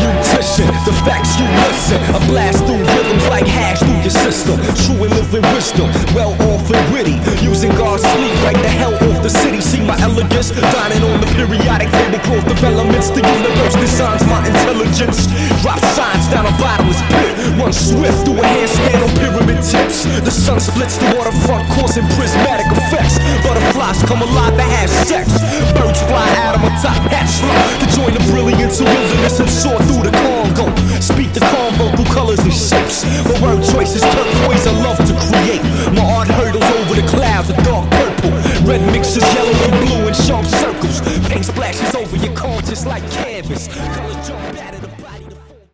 nutrition, the facts you listen. I blast through rhythms like hash through your system. True and living wisdom, well off and witty. Using God's sleep, right the hell off the city. See my elegance, dining on the periodic tablecloth of elements. The universe designs my intelligence. Drop signs down a bottomless pit. Run swift through a handstand on pyramid tips. The sun splits the waterfront, causing prismatic effects. Butterflies come alive to have sex. Birds fly out of my top hat slump to join the brilliance of wilderness and soar through the Congo. Speak the calm vocal colors and shapes. My word choices turquoise I love to create. My art hurdles over the clouds of dark purple. Red mixes